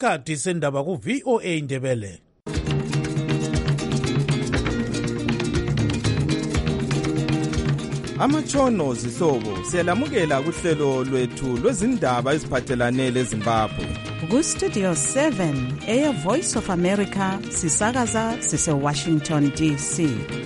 isikhathi sendaba ku-VOA Indebele. Amatshono zihlobo siyalamukela kuhlelo lwethu lwezindaba eziphathelane leZimbabwe. Ku-Studio 7 Air Voice of America sisakaza sise-Washington DC.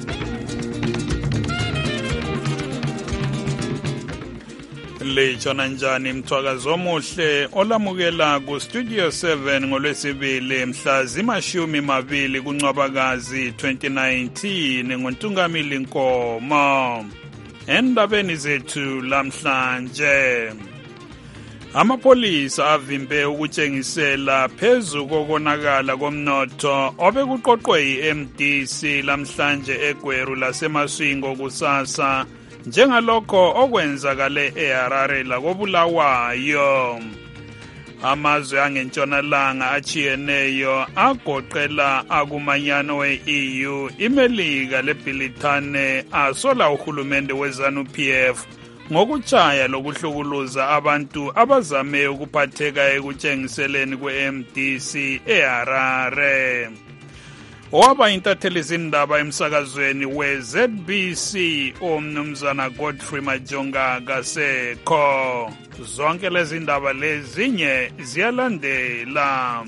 Lechona njani mthwakazi omuhle olamukela ku-Studio 7 ngolwesibili mhla zimashumi kuNcwabakazi 2019 ngoNtungamili Nkomo. Endabeni zethu lamhlanje, amapolisa avimbe ukutshengisela phezu kokonakala komnotho obekuqoqwe yi-MDC lamhlanje eGweru laseMasvingo kusasa njengalokho okwenzakale eHarare lakobulawayo. Amazwe angentshonalanga achiyeneyo agoqela akumanyano we-EU, iMelika leBrithane asola uhulumende weZANU-PF ngokutshaya lokuhlukuluza abantu abazame ukuphatheka ekutshengiseleni kwe-MDC eHarare. Waba intatheli zindaba emsakazweni we-ZBC umnumzana Godfrey Majonga kasekho. Zonke lezi ndaba lezinye ziyalandela.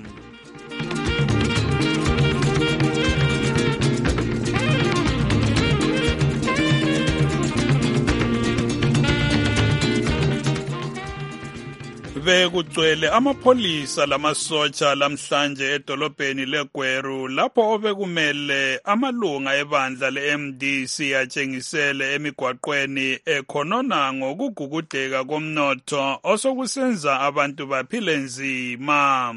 Bekugcwele amapolisa lamasotsha lamhlanje edolobheni leGweru lapho obekumele amalunga ebandla le-MDC atshengisele emigwaqweni ekhonona ngokugugudeka komnotho osokusenza abantu baphile nzima.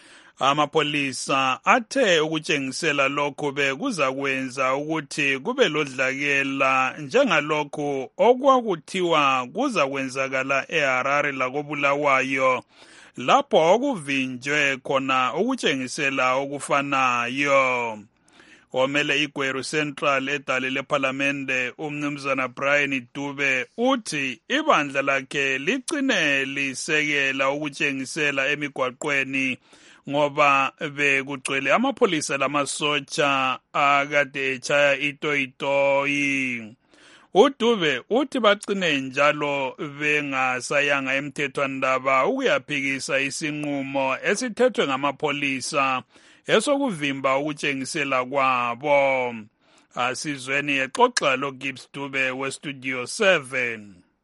Amapolisa athe ukutshengisela lokhu bekuzakwenza ukuthi kube lodlakela njengalokhu okwakuthiwa kuzakwenzakala eHarare lakobulawayo lapho okuvinjwe khona ukutshengisela okufanayo. Omele iGweru Central edale lePhalamende umnumzana Brian Dube uthi ibandla lakhe ligcine lisekela ukutshengisela emigwaqweni ngoba bekugcwele amapolisa lamasotsha akade echaya itoyitoyi. uDube uthi bagcine njalo bengasayanga emthethwandaba ukuyaphikisa isinqumo esithethwe ngamapolisa esokuvimba ukutshengisela kwabo. Asizweni exoxa loGibbs Dube weStudio 7.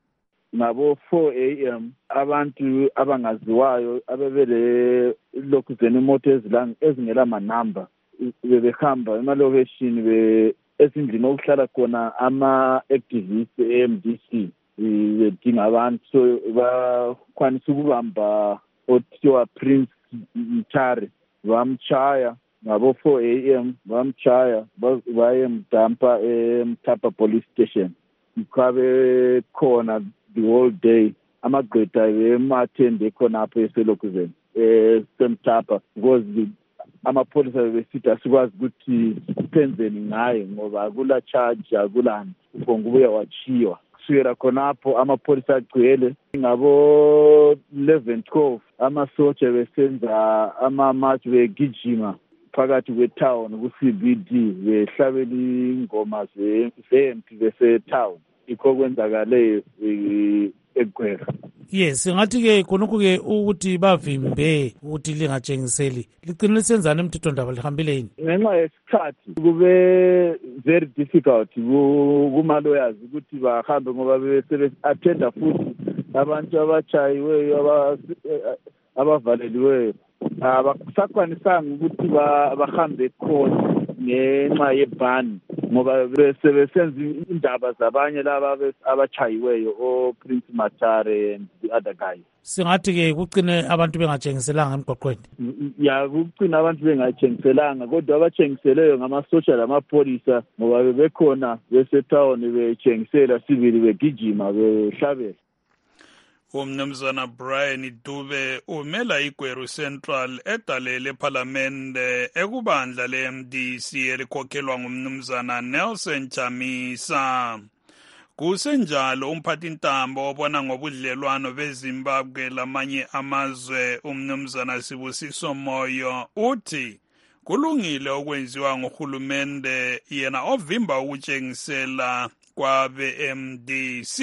Ngabo 4 AM abantu abangaziwayo abebele lokuzena imoto ezingela manamba bebehamba emalokeshini esindlini okuhlala khona ama-activists e-MDC bedinga abantu, so bakwanisa ukubamba othiwa Prince Mtare bamchaya ngabo 4 AM bamchaya bayemdampa eMtapa police station. Mkhabe khona the whole day amagqwetha emathende khonapho eselokuzeni esemtapa because amapolisa besithi asikwazi ukuthi senzeni ngaye ngoba akula charge akulani ngokubuya wachiwa. Kusukela khonapho amapolisa agcwele ngabo 11-12 amasotsha besenza ama-march begijima phakathi kwetown ku-CBD behlabela ingoma zempi besetown. Ikho kwenzakale eGweru. Yes, ngathi-ke khonokho-ke ukuthi bavimbe ukuthi lingatshengiseli ligcine lisenzana emthethwandaba lihambile yini? Ngenxa yesikhathi kube very difficult kuma-lawyers ukuthi bahambe ngoba bese-attenda futhi abantu abachayiweyo abavaleliweyo. Abakusakwanisanga ukuthi bahambe khona ngenxa yebhani ngoba besebenza indaba zabanye laba abachayiweyo oPrince Matare and the other guys. Singathi-ke kugcine abantu bengatshengiselanga emgwaqweni. Ya kugcina abantu bengatshengiselanga kodwa abatshengiseleyo ngamasotsha lamapolisa ngoba bebekhona besetown betshengisela sibili begijima behlabela. Umnumzana Brian Dube umela iGweru Central edale lePhalamende ekubandla le-MDC elikhokhelwa ngumnumzana Nelson Chamisa. Kusenjalo umphathintambo obona ngobudlelwano beZimbabwe lamanye amazwe umnumzana Sibusiso Moyo uthi kulungile okwenziwa ngohulumende yena ovimba ukutshengisela kwabe-MDC.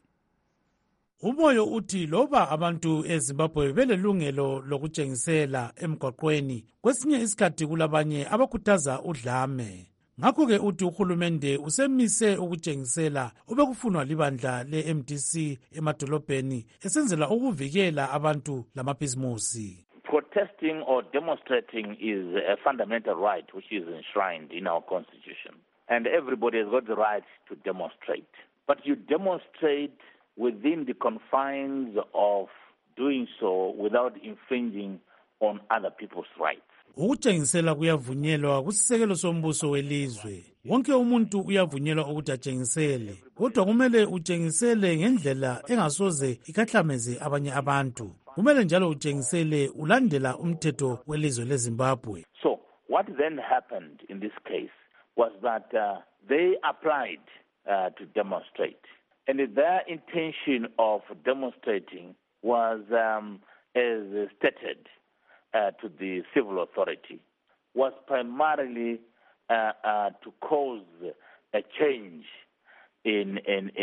Umoyo uthi loba abantu eZimbabwe belelungelo lokutshengisela emgwaqweni, kwesinye isikhathi kulabanye abakhuthaza udlame. Ngakho-ke uthi uhulumende usemise ukutshengisela obekufunwa libandla le-MDC emadolobheni esenzela ukuvikela abantu lamabhizimusi. Protesting or demonstrating is a fundamental right which is enshrined in our constitution. And everybody has got the right to demonstrate. But you demonstrate within the confines of doing so without infringing on other people's rights. Ukutshengisela kuyavunyelwa kusisekelo sombuso welizwe. Wonke umuntu uyavunyelwa ukuthi atshengisele, kodwa kumele utshengisele ngendlela engasoze ikahlameze abanye abantu. Kumele njalo utshengisele ulandela umthetho welizwe leZimbabwe. So what then happened in this case was that they applied to demonstrate. And their intention of demonstrating was, as stated to the civil authority, was primarily to cause a change in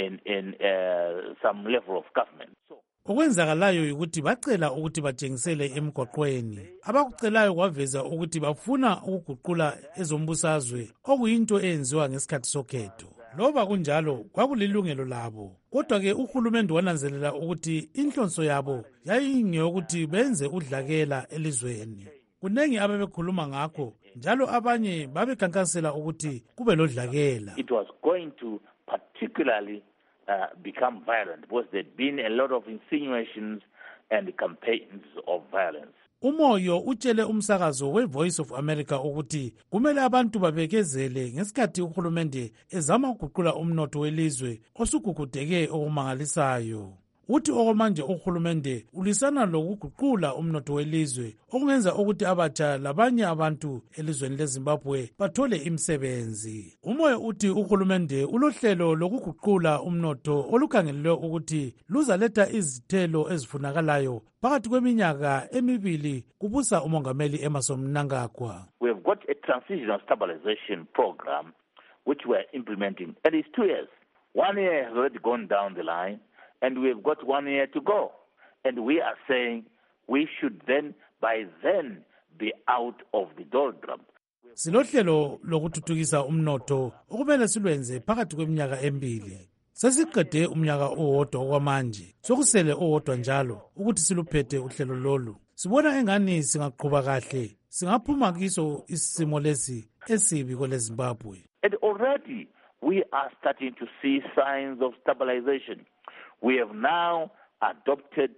some level of government. Okwenzakalayo ukuthi bacela ukuthi batshengisele emgwaqweni. Abakucelayo kwaveza ukuthi bafuna ukuguqula ezombusazwe okuyinto eyenziwa ngesikhathi sokhetho. Loba kunjalo kwakulilungelo labo. Kodwa-ke uhulumende wananzelela ukuthi inhlonso yabo yayingeyokuthi benze udlakela elizweni. Kunengi ababekhuluma ngakho, njalo abanye babekhankasela ukuthi kube lodlakela. It was going to particularly become violent because there'd been a lot of insinuations and campaigns of violence. Umoyo utshele umsakazo we-Voice of America ukuthi kumele abantu babekezele ngesikhathi uhulumende ezama ukuguqula umnotho welizwe osugugudeke okumangalisayo. Uthi okwamanje uhulumende ulisana lokuguqula umnotho welizwe okungenza ukuthi abatsha labanye abantu elizweni leZimbabwe bathole imisebenzi. Umoyo uthi uhulumende ulohlelo lokuguqula umnotho olukhangelelwe ukuthi luzaletha izithelo ezifunakalayo phakathi kweminyaka emibili kubusa umongameli Emmerson Mnangagwa. We have got a transitional stabilization program which we are implementing, and it's 2 years. 1 year has already gone down the line, and we've got 1 year to go. And we are saying we should then, by then, be out of the doldrum. Silohlelo lokuthuthukisa umnotho okumele silwenze phakathi kweminyaka emibili. Sesiqede umnyaka owodwa kwamanje. Sokusele owodwa njalo ukuthi siluphethe uhlelo lolu. Sibona engani singaqhuba kahle. Singaphuma kiso isimo lesi esibi kweleZimbabwe. And already we are starting to see signs of stabilization. We have now adopted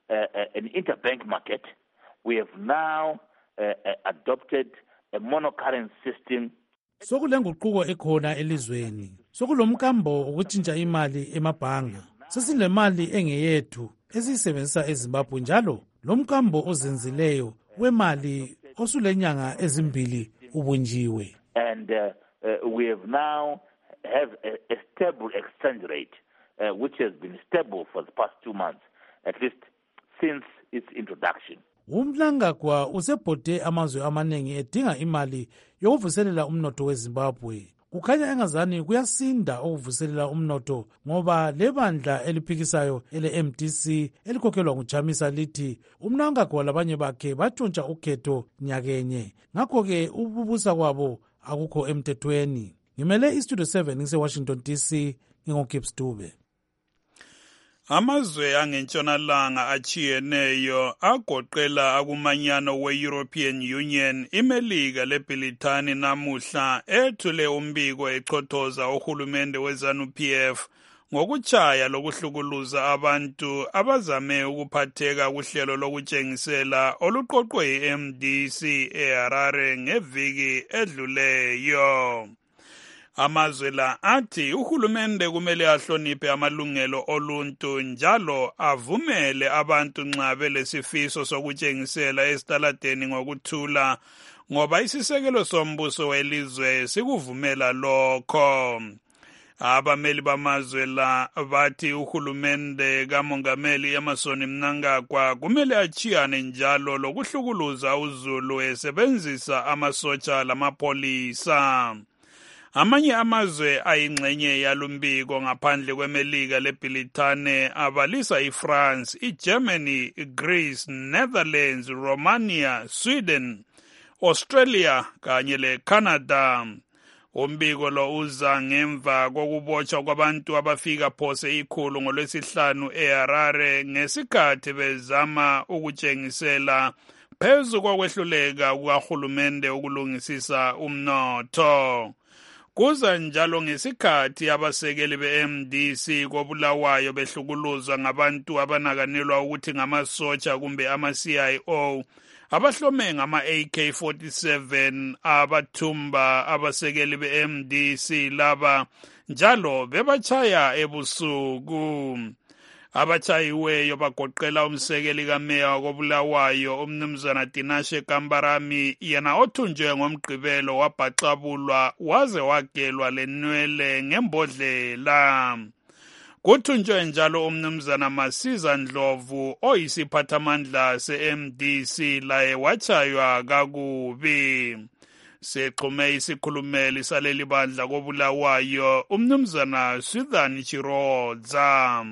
an interbank market. We have now adopted a monocurrency system. Sokulenguquko ekhona elizweni. Sokulomkambo ukutshintsha imali emabhanga. Sesilemali engeyethu esiyisebenzisa eZimbabwe njalo lomkambo ozenzileyo wemali osulenyanga ezimbili ubunjiwe. And we have now have a stable exchange rate. Which has been stable for the past 2 months, at least since its introduction. Umnangagwa usebhode amazwe amanengi edinga imali yokuvuselela umnotho weZimbabwe. Kukhanya engazani kuyasinda ukuvuselela umnotho ngoba lebandla eliphikisayo ele-MDC elikhokhelwa nguJamisa lithi uMnangagwa labanye bakhe batshontsha ukhetho nyakenye. Ngakho-ke ukubusa kwabo akukho emthethweni. Ngimele iStudio 7 ngise-Washington DC, ngingoGibbs Dube. Amazwe angentshonalanga achiyeneyo agoqela akumanyano we-European Union, iMelika leBrithani namuhla ethule umbiko echothoza uhulumende weZANU-PF ngokutshaya lokuhlukuluza abantu abazame ukuphatheka kuhlelo lokutshengisela oluqoqwe yi-MDC eHarare ngeviki edluleyo. Amazwe la athi uhulumende kumele ahloniphe amalungelo oluntu njalo avumele abantu nxa belesifiso sokutshengisela esitaladeni ngokuthula ngoba isisekelo sombuso welizwe sikuvumela lokho. Abameli bamazwe la bathi uhulumende kamongameli Emmerson Mnangagwa kumele achiyane njalo lokuhlukuluza uZulu esebenzisa amasotsha lamapolisa. Amanye amazwe ayingxenye yalumbiko ngaphandle kweMelika leBritane abalisa iFrance, iGermany, Greece, Netherlands, Romania, Sweden, Australia kanye leCanada. Umbiko lo uza ngemva kokubotshwa kwabantu abafika phose 100 ngoLwesihlanu eHarare ngesikhathi bezama ukutshengisela phezu kokwehluleka kukahulumende ukulungisisa umnotho. Kuza njalo ngesikhathi abasekeli be-MDC koBulawayo behlukuluzwa ngabantu abanakanelwa ukuthi ngamasotsha kumbe ama-CIO abahlome ngama-AK-47 abathumba abasekeli be-MDC laba njalo bebachaya ebusuku. Abachayiweyo bagoqela umsekeli kameya wakoBulawayo umnumzana Tinashe Kambarami, yena othunjwe ngomgqibelo wabhaxabulwa waze wagelwa lenwele ngembodlela. Kuthunjwe njalo umnumzana Masiza Ndlovu oyisiphathamandla se-MDC laye wachaywa kakubi. Sexhume isikhulumeli saleli bandla koBulawayo umnumzana Swithan Chirodza.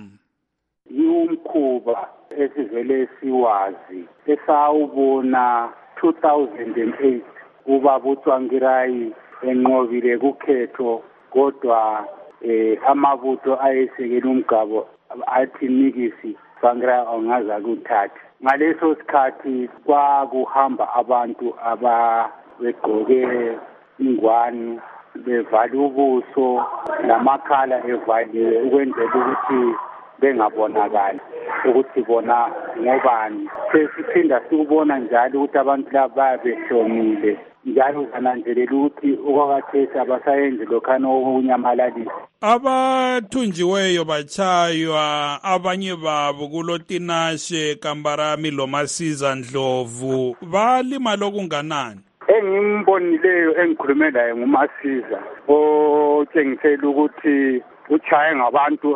Umkhuba esivele siwazi esawubona 2008 ubaba uTsvangirai enqobile kukhetho kodwa amabutho ayesekela umgabo athi nikisi Tsvangirai ongaza kuthatha. Ngaleso sikhathi kwakuhamba abantu ababegqoke ingwani bevale ubuso lamakhala evaliwe ukwenzela ukuthi bengabonakali ukuthi bona ngobani. Sesiphinda sikubona njalo ukuthi abantu laba babehlomile njalo zananzelela ukuthi okwakhathesi abasayenzi lokhana okunyamalaliswa. Abathunjiweyo bachaywa abanye babo kulo Tinashe Kambarami lo Masiza Ndlovu balimala okunganani? Engimbonileyo engikhulume laye nguMasiza otshengisela ukuthi uchaye ngabantu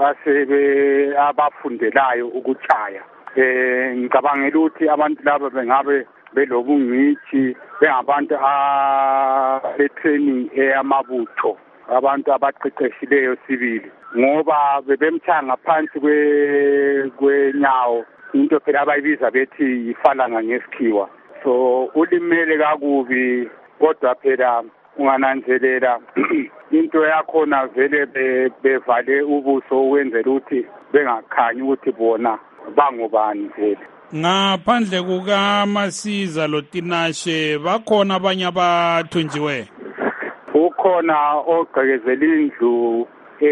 abafundelayo ukuchaya. Ngicabangela ukuthi abantu laba bengabe belobungcitshi bengabantu be-training eyamabutho, abantu abaqeqeshileyo sibili ngoba bebemchaya ngaphansi kwenyawo, into phela abayibiza bethi yifalanga ngesikhiwa. So ulimele kakubi kodwa phela ungananzelela into yakhona vele bevale ubuso ukwenzela ukuthi bengakhanyi ukuthi bona bangobani vele. Ngaphandle kukaMasiza lo Tinashe bakhona abanye abathunjiwe? Ukhona ogqekezela indlu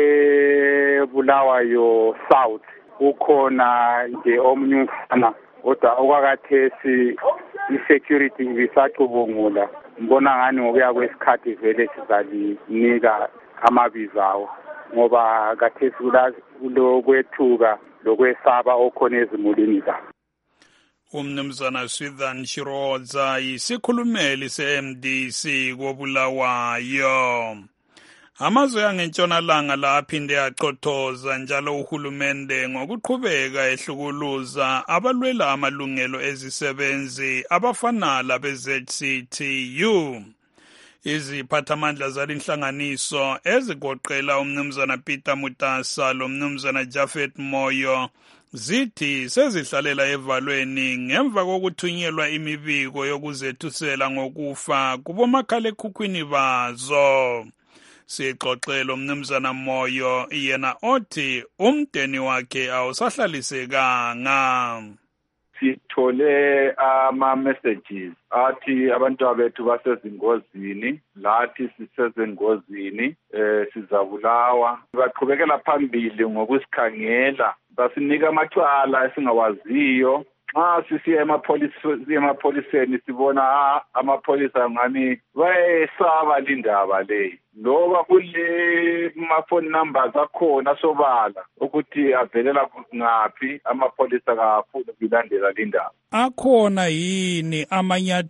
eBulawayo South, ukhona nje omunye umfana kodwa okwakhathesi i-security ibisacubungula. Mbona ngani ngokuya kwesikhathi vele sizalinika amabizo awo ngoba kathesi kulokwethuka lokwesaba okhona ezimulini zabo. Umnumzana Swithan Chirodza yisikhulumeli se-MDC koBulawayo. Amazwe angentshonalanga la aphinde aqothoza njalo uhulumende ngokuqhubeka ehlukuluza abalwela amalungelo ezisebenzi abafana labe-ZCTU. Iziphathamandla zalinhlanganiso ezigoqela umnumzana Peter Mutasa lo mnumzana Jafet Moyo zithi sezihlalela evalweni ngemva kokuthunyelwa imibiko yokuzethusela ngokufa kubomakhalekhukhwini bazo. Sixoxelo umnumzana Moyo yena othi umdeni wakhe awusahlalisekanga. Sithole ama-messages athi abantu bethu basezingozini, lathi sisezingozini, sizabulawa. Baqhubekela phambili ngokusikhangela, basinika amacala esingawaziyo. Nxa sisiya emapholiseni sibona amapholisa ngani bayesaba lindaba leyi. Loba kule ma-phone numbers akhona sobala ukuthi avelela ngaphi amapholisa kafuna ukulandela lindaba. Akhona yini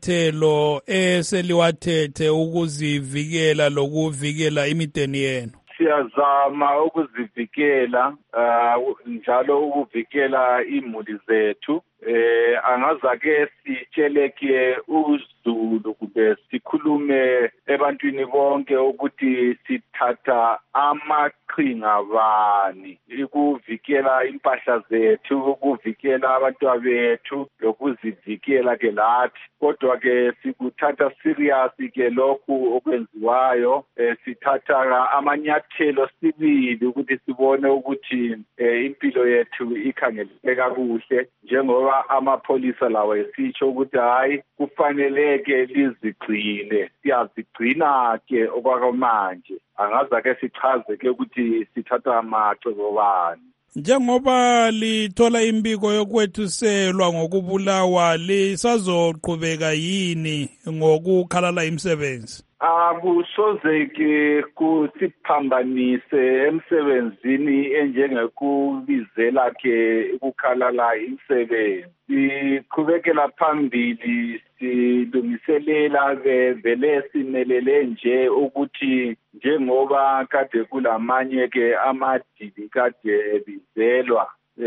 amanyathelo eseliwathethe ukuzivikela lokuvikela imideni yenu? siyazama ukuzivikela njalo ukuvikela imuli zethu. Angazake sitsheleke uZulu kube sikhulume ebantwini bonke ukuthi sithatha amaqhinga bani ukuvikela impahla zethu, ukuvikela abantwana bethu lokuzivikela ke lathi. Kodwa ke sikuthatha serious ke lokhu okwenziwayo. Sithatha amanyathelo sibili ukuthi sibone ukuthi impilo yethu ikhangeleka kuhle, njengoba amapholisa lawo esitsho ukuthi hayi kufaneleke lizigcine. Siyazigcina ke okwakamanje. Angaza ke sichaze ke ukuthi sithatha amacebo bani. Njengoba lithola imbiko yokwethuselwa ngokubulawa, lisazoqhubeka yini ngokukhalala imisebenzi? Akusoze ke kusiphambanise emsebenzini enjengekubizela ke ukukhalala imisebenzi. Siqhubekela phambili, silungiselela vele simelele nje ukuthi njengoba kade kulamanye ke amadili kade bizelwa,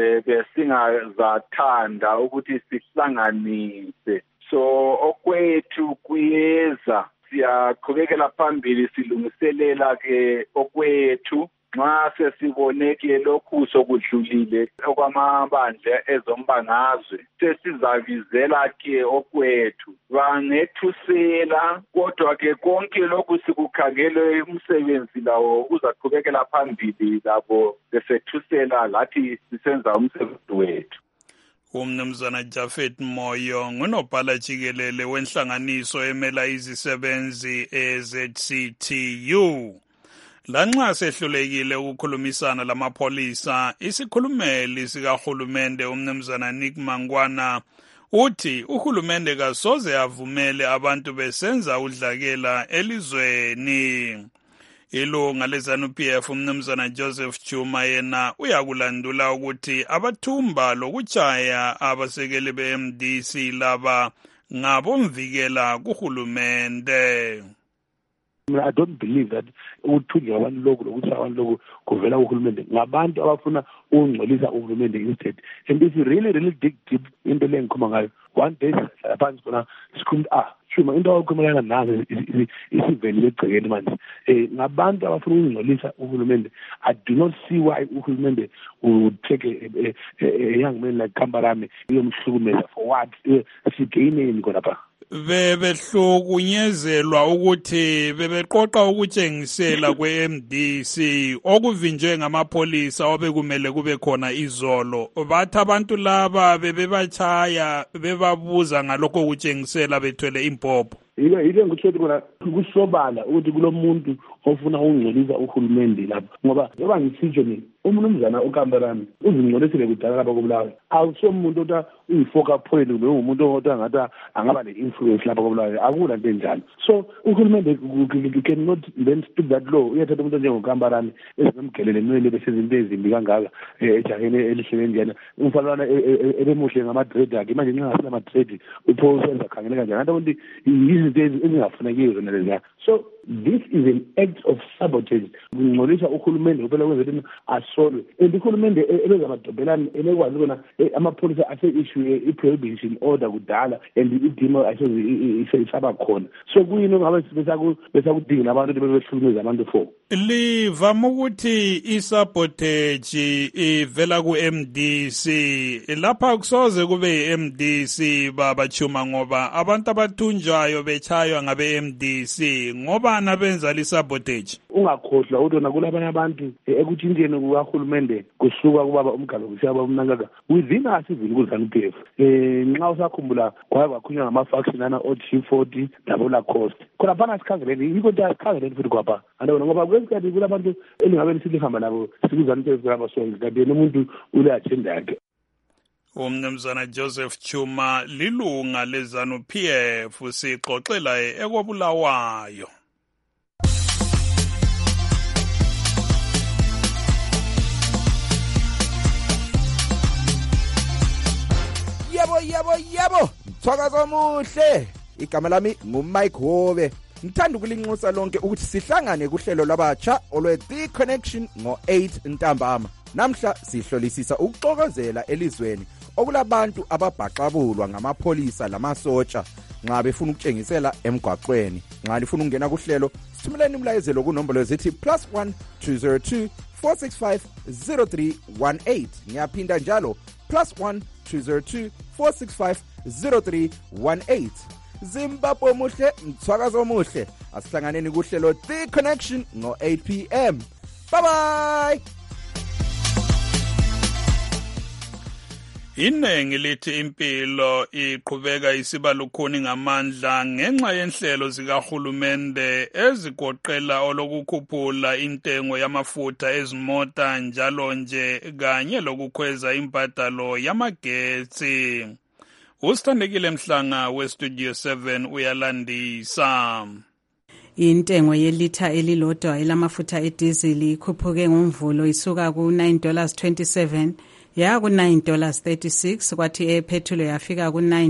besingazathanda ukuthi sihlanganise. So okwethu kuyeza, siyaqhubekela phambili silungiselela ke okwethu. Nxa sesiboneke lokhu sokudlulile okwamabandla ezombangazwe, sesizabizela ke okwethu bangethusela. Kodwa ke konke lokhu sikukhangele umsebenzi lawo uzaqhubekela phambili, labo besethusela lathi sisenza umsebenzi wethu. Umnumzana Jafet Moyo ngunobhala jikelele wenhlanganiso emela izisebenzi eZCTU. Lanxa sehlulekile ukukhulumisana lamapholisa, isikhulumeli sikahulumende umnumzana Nick Mangwana uthi uhulumende kasoze avumele abantu besenza udlakela elizweni. Ilunga leZANU-PF umnumzana Joseph Chuma yena uyakulandula ukuthi abathumba lokutshaya abasekeli be-MDC laba ngabomvikela kuhulumende. I don't believe that ukuthunywa abantu lokhu lokuthi abantu lokhu kuvela kuhulumende ngabantu abafuna ukungcolisa uhulumende instead. And if you really dig deep into le ngikhuluma ngayo, one day phansi khona sikhuluma Chuma into awukhulumela nazo isivelile egcekeni manje. Ngabantu abafuna ukungcolisa uhulumende. I do not see why uhulumende would take a young man like Kambarame uyomhlukumeza for what? Sigaineni khona pha. Bebehlukunyezelwa ukuthi bebeqoqa ukutshengisela kwe-MDC okuvinjwe ngamapholisa obekumele kube khona izolo. Bathi abantu laba bebebachaya bebabuza ngalokho ukutshengisela bethwele impopho. Ile ngikuthi khona kusobala ukuthi kulomuntu ofuna ukungcolisa uhulumende lapha, ngoba njengoba ngisitsho mina umnumzana uKambarame uzingcolisile kudala lapha koBulawayo. Awusomuntu othi uyifoka point ube umuntu othi ngathi angaba ne-influence lapha koBulawayo. Akula nto enjalo. So uhulumende cannot then speak that law. Uyathatha umuntu njengoKambarame ezinomgelele emele besezinto ezimbi kangaka ejaheni elihlele njena. Umfalwana ebemuhle ngama-dread akhe manje nxa ngasela ama-dread upho usenza khangeleka njani. Anti ukuthi izinto ezingafunekiyo zona leziya. So this is an act of sabotage. Ngingcolisa uhulumende ubela kwenza ukuthi asolwe. And uhulumende ebezamadobhelani elekwazi kona amapholisa ase-issue i-prohibition order kudala and idimo isaba khona. So kuyini ngabe besakudinga abantu bebehlukumeza abantu for. Livama ukuthi isabotage ivela ku-MDC. Lapha kusoze kube i-MDC babachuma ngoba abantu abathunjwayo bechaywa ngabe-MDC ngoba nabenza lisabotage. Ungakhohlwa ukuthi nakulabanye abantu ekutshintsheni kukahulumende kusuka kubaba umgalo kusiya baba umnankaka within us even kuZANU-PF. Nxa usakhumbula kwakhulunywa ngama-faction ana o-G40 labo Lacoste. Khona phana sikhangeleni yikho nto asikhangeleni futhi kwapha. Andabona ngoba kwesikhathi kulabantu elingabe lisilihamba nabo sikuZANU-PF kulaba sonke kanti yena umuntu ule agenda yakhe. Umnumzana Joseph Chuma lilunga leZANU-PF sixoxela ekobulawayo. Yebo Mthwakazi omuhle, igama lami nguMike Hobe. ngithanda ukulinxusa lonke ukuthi sihlangane kuhlelo labatsha olwe-The Connection ngo-8 ntambama. Namhla sihlolisisa ukuxokozela elizweni okulabantu ababhaqabulwa ngamapholisa lamasotsha nxa befuna ukutshengisela emgwaqweni. Nxa lifuna ukungena kuhlelo, sithumeleni umlayezelo kunombolo ezithi +1 202 465 0318. Ngiyaphinda njalo +1 202 465 0318. Zimbabwe muhle, mthwakazo muhle. Asihlanganeni kuhlelo The Connection ngo-8 p.m. Bye bye. Inengi lithi impilo iqhubeka isiba lukhuni ngamandla ngenxa yenhlelo zikahulumende ezigoqela olokukhuphula intengo yamafutha ezimota njalo nje kanye lokukhweza imbadalo yamagetsi. Usithandekile Mhlanga weStudio 7 uyalandisa. Intengo yelitha elilodwa elamafutha edizili ikhuphuke ngomvulo isuka ku$9.27 ya ku$9.36 kwathi epetrol yafika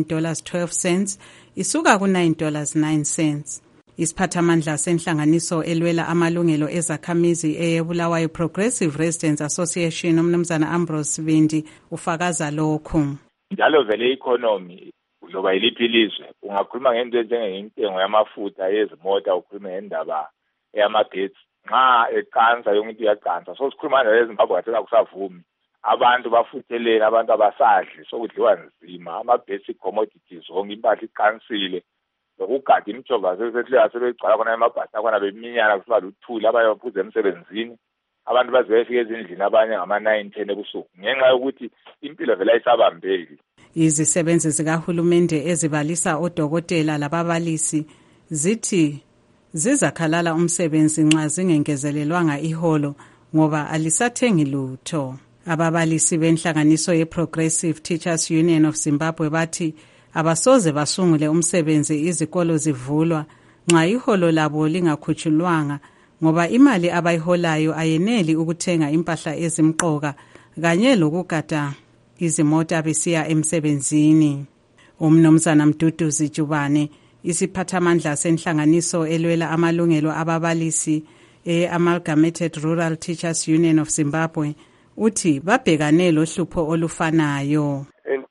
ku$9.12 isuka ku$9.09. Isiphathamandla senhlanganiso elwela amalungelo ezakhamizi eyeBulawayo Progressive Residents Association umnumzana Ambrose Bindi ufakaza lokhu. Njalo vele economy loba iliphi ilizwe ungakhuluma ngento njengentengo yamafutha yezimota ukhuluma ngendaba yamagetsi nxa eqansa yonke into iyacansa so sikhuluma ngale eZimbabwe kathela kusavumi abantu bafuthelene abantu abasadli sokudliwa nzima ama-basic commodities onke impahla iqansile lokugada imijova sesehlela sebegcwala khona emabhasi akhona beminyana kusiba luthuli abanye baphuze emsebenzini abantu baze befika ezindlini abanye ngama-9-10 ebusuku ngenxa yokuthi impilo vele ayisabambeki. Izisebenzi zikahulumende ezibalisa odokotela lababalisi zithi zizakhalala umsebenzi nxa zingengezelelwanga iholo ngoba alisathengi lutho. Ababalisi benhlanganiso ye-Progressive Teachers Union of Zimbabwe bathi abasoze basungule umsebenzi izikolo zivulwa nxa iholo labo lingakhutshulwanga ngoba imali abayiholayo ayeneli ukuthenga impahla ezimqoka kanye lokugada izimota besiya emsebenzini. Umnumzana Mduduzi Jubane isiphathamandla senhlanganiso elwela amalungelo ababalisi e-Amalgamated Rural Teachers Union of Zimbabwe uthi babhekane lohlupho olufanayo.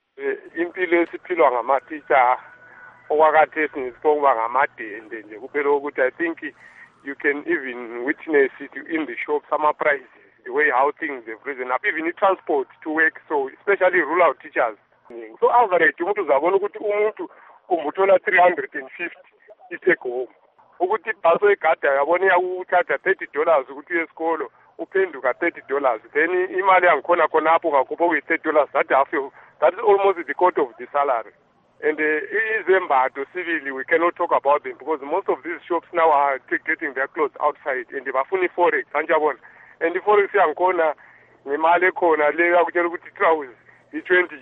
Impilo esiphilwa ngamateacher okwakhathesi ngisikuba ngamadende nje kuphela ukuthi I think you can even witness it in the shops, some prices, the way how things have risen up, even in transport to work, so especially rural teachers. So average umuntu uzabona ukuthi umuntu kumbuthola 350 i-take home. Ukuthi ibhaso egada yabona iyakuthatha $30 ukuthi uye esikolo uphenduka $30. Then imali yangikhona khonapho ngakhupha kuyi$30 that is almost the quarter of the salary. And izembatho civilly we cannot talk about them because most of these shops now are getting their clothes outside and bafuna forex anjabona and forex yangikhona ngemali ekhona le yakutshela ukuthi trousers i20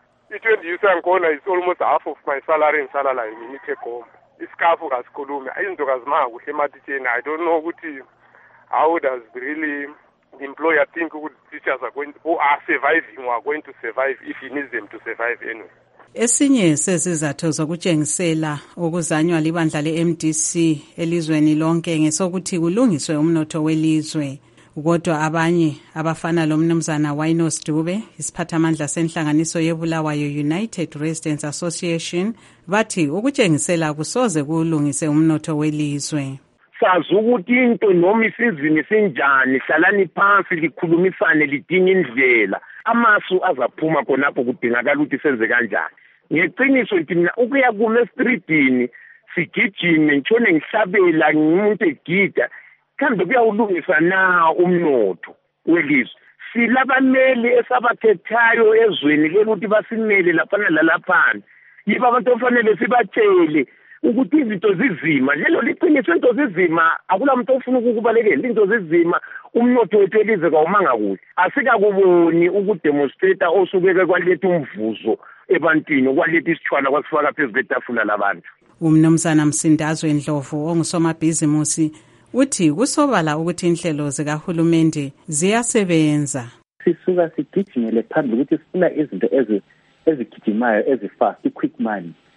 user yangikhona is almost half of my salary ngisala la yimi take home. Iskafu kasikhulume izinto kazimanga kuhle ematitsheni. I don't know ukuthi how does really the employer think ukuthi teachers are going who are surviving or are going to survive if he needs them to survive anyway. Esinye sezizathu zokutshengisela okuzanywa libandla le-MDC elizweni lonke ngesokuthi kulungiswe umnotho welizwe. Kodwa abanye abafana lomnumzana Wainos Dube isiphathamandla senhlanganiso yeBulawayo United Residents Association bathi ukutshengisela kusoze kulungise umnotho welizwe. Sazi ukuthi into noma isizini sinjani hlalani phansi likhulumisane lidinga indlela amasu azaphuma khonapho kudingakala ukuthi senze kanjani. Ngeqiniso ngithi mina ukuya kuma estreetini sigijime ngitshone ngihlabela ngumuntu egida kambe kuyawulungisa na umnotho welizwe. Silabameli esabakhethayo ezweni lokuthi basimele lapha nalaphana yiba abantu ofanele sibatshele ukuthi izinto zizima. Lelo liqiniso into zizima akula muntu ofuna ukubalekela into zizima umnotho wethu elizwe kawumanga kuhle. Asikakuboni ukudemonstrate osubeke kwaletha umvuzo ebantwini okwaletha isithwala kwasifaka phezu kwetafula labantu. Umnumzana Msindazwe Ndlovu ongusomabhizimusi uthi kusobala ukuthi inhlelo zikahulumende ziyasebenza. Sisuka sigijimele phambili ukuthi sifuna izinto ezigijimayo ezifast quick money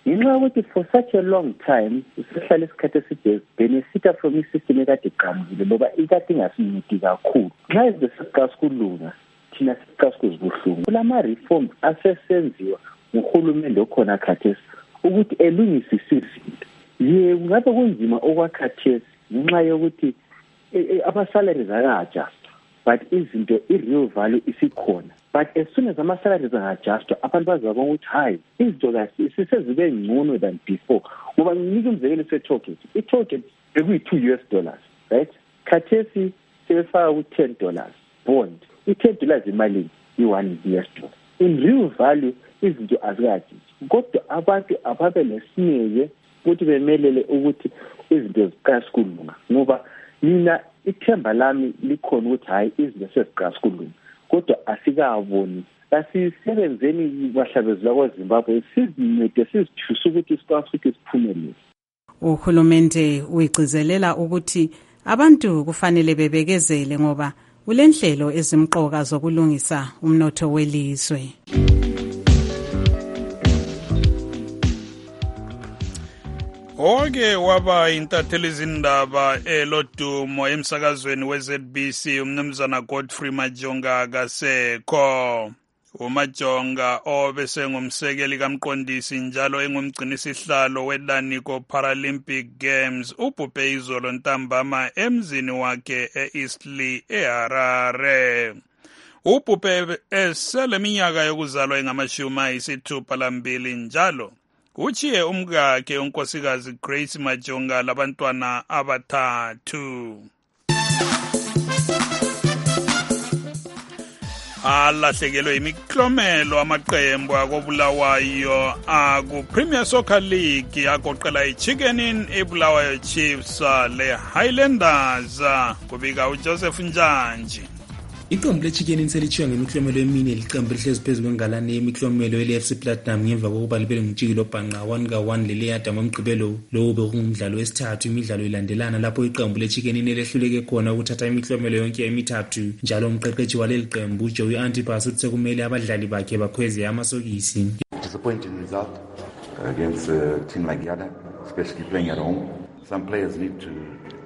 ngenxa yokuthi for such a long time sihlala isikhathi eside benefita from i-system ekade iqamukile ngoba ikade ingasincedi kakhulu. Nxa izinto sesiqala sikulunga thina siqala sikuzibuhlungu. Kulama-reforms asesenziwa nguhulumende okhona khathesi ukuthi elungisise izinto. Kungabe kunzima okwakhathesi ngenxa yokuthi ama-salaries aka-adjustwa but izinto i-real value isikhona. But as soon as ama-salaries anga-adjustwa abantu bazabona ukuthi hayi izinto sisezibe ngcono than before. Ngoba nginika umzekelo se-tollgate. I-tollgate bekuyi-$2, right? Khathesi sebefaka ku-$10 bond. I-$10 imalini i-$1. In real value izinto azikajiki. Kodwa abantu ababe nesineke ukuthi bemelele ukuthi izinto ziqala sikulunga. Ngoba mina ithemba lami likhona ukuthi hayi izinto seziqala sikulunga. Kodwa asikaboni. Asisebenzeni bahlabezela kwaZimbabwe sizincede sizithuse ukuthi sikwazi ukuthi siphumelele. Uhulumende uyigcizelela ukuthi abantu kufanele bebekezele ngoba kulenhlelo ezimqoka zokulungisa umnotho welizwe. Oke waba intatheli izindaba elodumo emsakazweni weZBC umnumzana Godfrey Majonga kasekho. uMajonga obese ngumsekeli kamqondisi njalo engumgcinisihlalo weDaniko Paralympic Games ubhubhe izolo ntambama emzini wakhe eEastleigh eHarare. Ubhubhe eseleminyaka yokuzalwa engama-62 njalo uchiye umkakhe unkosikazi Grace Majonga labantwana abathathu. Alahlekelwe imiklomelo amaqembu akobulawayo aku-Premier Soccer League agoqela iChicken Inn eBulawayo Chiefs le-Highlanders kubika uJoseph Njanji. Iqembu leChicken Inn selithiwa ngemiklomelo emine liqembu lihlezi phezu kwengalane yemiklomelo ele-FC Platinum ngemva kokuba libe ngumjikelo obhanqa 1-1 leleyada ngomgqibelo lowo bekungumdlalo wesithathu imidlalo ilandelana lapho iqembu leChicken Inn lehluleke khona ukuthatha imiklomelo yonke emithathu njalo umqeqeshi waleli qembu uJoey Antipas uthi sekumele abadlali bakhe bakhweze amasokisi. Disappointing result against team like Yada, especially playing at home. Some players need to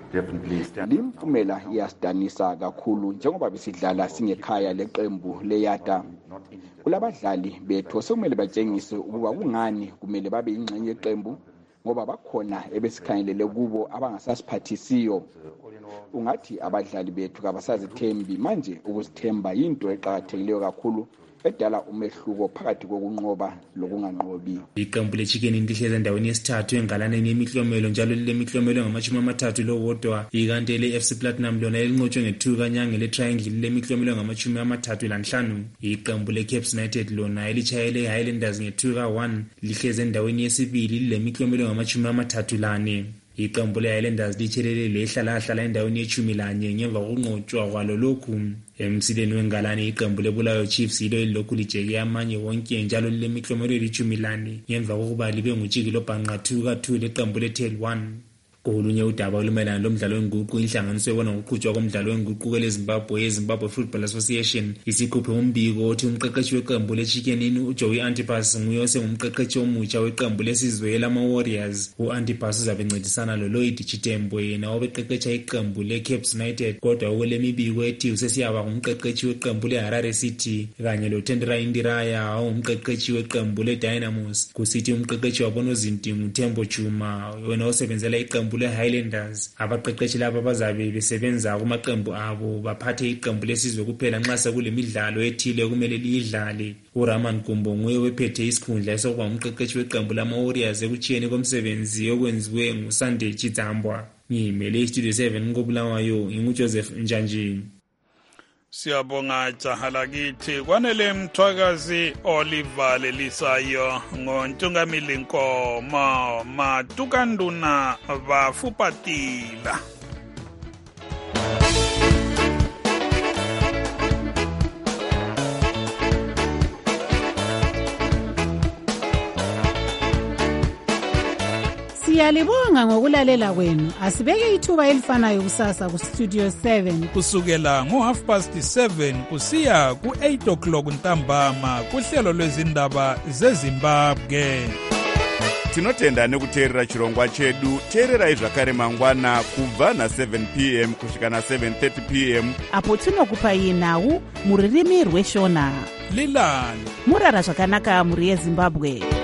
limphumela iyasidanisa kakhulu njengoba besidlala singekhaya leqembu leyada. Kulabadlali bethu sekumele batshengise ukuba kungani kumele babe ingxenye yeqembu ngoba bakhona ebesikhangelele kubo abangasasiphathisiyo. Ungathi abadlali bethu kabasazithembi manje ukuzithemba into eqhakathekileyo kakhulu edala umehluko phakathi kokunqoba lokunganqobi. Iqembu leChicken Inn lihlezi endaweni yesithathu engalaneni yemiklomelo njalo lilemiklomelo ngama-30 lowodwa ikanti le-FC Platinum lona elinqotshwe nge-2 kanyange le-Triangle lilemiklomelo ngama-35. Iqembu le-Caps United lona elitshayele i-Highlanders nge-2-1 lihlezi endaweni yesibili lilemiklomelo ngama-34. Iqembu le-Highlanders litshelele lehlala endaweni ye-11 ngemva kokunqotshwa kwalo lokhu. Emsileni wengalane iqembu leBulawayo Chiefs yilo elilokhu lijeke amanye wonke njalo lilemiklomelo eli-14 ngemva kokuba libe ngujikelo bhanqa 2-2 leqembu le-Tail 1. Kolunye udaba olumayelana lomdlalo wenguqu inhlanganiso ebona ngokuqhutshwa komdlalo wenguqu eleZimbabwe yeZimbabwe Football Association isikhuphe umbiko othi umqeqeshi weqembu leChicken Inn uJoey Antipas nguye osengumqeqeshi omutsha weqembu lesizwe lama-Warriors. U-Antipas uzabe encedisana loLloyd Chitembwe yena obeqeqesha iqembu leCaps United kodwa okulemibiko ethi usesiyaba ngumqeqeshi weqembu leHarare City kanye loTendera Indiraya ongumqeqeshi weqembu leDynamos kusithi umqeqeshi wabonozinti nguTembo Chuma wena osebenzela iqembu le-Highlanders. Abaqeqeshi laba bazabe besebenza kumaqembu abo baphathe iqembu lesizwe kuphela nxa sekulemidlalo ethile kumele liyidlale. uRaman Gumbo nguye wephethe isikhundla sokuba umqeqeshi weqembu lama-Warriors ekuchiyeni komsebenzi okwenziwe nguSunday Chizambwa. Ngimele iStudio 7 koBulawayo nginguJoseph Njanji. Siyabonga jaha lakithi kwanele mthwakazi Oliver Lelisayo ngontungamili Nkomo Matukanduna bafupatila. Siyalibonga ngokulalela kwenu. Asibeke ithuba elifanayo kusasa kuStudio 7 kusukela ngo7:30 kusiya ku8 o'clock ntambama kuhlelo lwezindaba zeZimbabwe. tinotenda nekuteerera chirongwa chedu. teererai zvakare mangwana kubva na7 p.m. kusvika na7:30 p.m. apo tinokupai nhau muririmi rweshona. lilani murara zvakanaka mhuri yezimbabwe.